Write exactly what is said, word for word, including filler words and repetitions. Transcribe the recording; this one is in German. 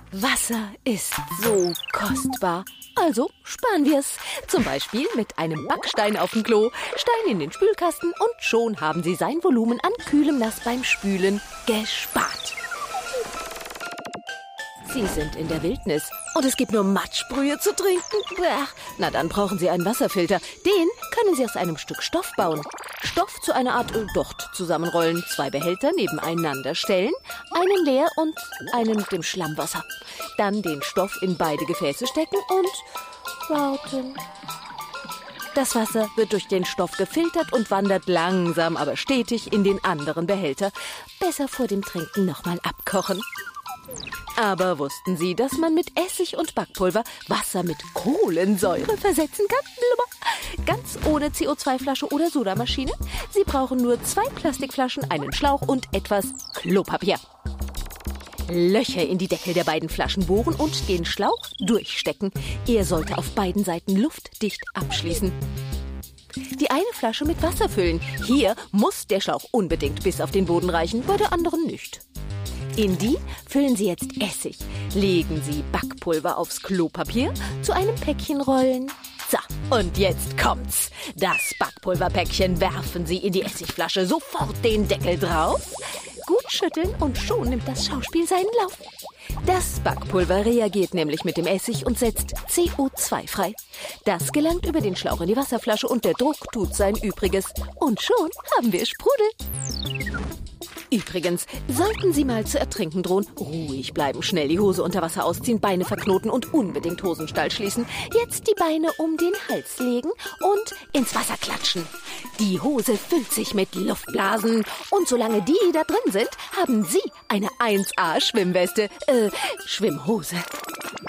Wasser ist so kostbar. Also sparen wir es. Zum Beispiel mit einem Backstein auf dem Klo, Stein in den Spülkasten und schon haben Sie sein Volumen an kühlem Nass beim Spülen gespart. Sie sind in der Wildnis und es gibt nur Matschbrühe zu trinken. Na, dann brauchen Sie einen Wasserfilter. Den können Sie aus einem Stück Stoff bauen. Stoff zu einer Art Docht zusammenrollen, zwei Behälter nebeneinander stellen, einen leer und einen mit dem Schlammwasser. Dann den Stoff in beide Gefäße stecken und warten. Das Wasser wird durch den Stoff gefiltert und wandert langsam, aber stetig in den anderen Behälter. Besser vor dem Trinken nochmal abkochen. Aber wussten Sie, dass man mit Essig und Backpulver Wasser mit Kohlensäure versetzen kann? Ganz ohne C O zwei Flasche oder Sodamaschine? Sie brauchen nur zwei Plastikflaschen, einen Schlauch und etwas Klopapier. Löcher in die Deckel der beiden Flaschen bohren und den Schlauch durchstecken. Er sollte auf beiden Seiten luftdicht abschließen. Die eine Flasche mit Wasser füllen. Hier muss der Schlauch unbedingt bis auf den Boden reichen, bei der anderen nicht. In die füllen Sie jetzt Essig. Legen Sie Backpulver aufs Klopapier, zu einem Päckchen rollen. So, und jetzt kommt's. Das Backpulverpäckchen werfen Sie in die Essigflasche, sofort den Deckel drauf. Gut schütteln und schon nimmt das Schauspiel seinen Lauf. Das Backpulver reagiert nämlich mit dem Essig und setzt C O zwei frei. Das gelangt über den Schlauch in die Wasserflasche und der Druck tut sein Übriges. Und schon haben wir Sprudel. Übrigens, sollten Sie mal zu ertrinken drohen, ruhig bleiben, schnell die Hose unter Wasser ausziehen, Beine verknoten und unbedingt Hosenstall schließen. Jetzt die Beine um den Hals legen und ins Wasser klatschen. Die Hose füllt sich mit Luftblasen und solange die da drin sind, haben Sie eine eins A Schwimmweste, äh, Schwimmhose.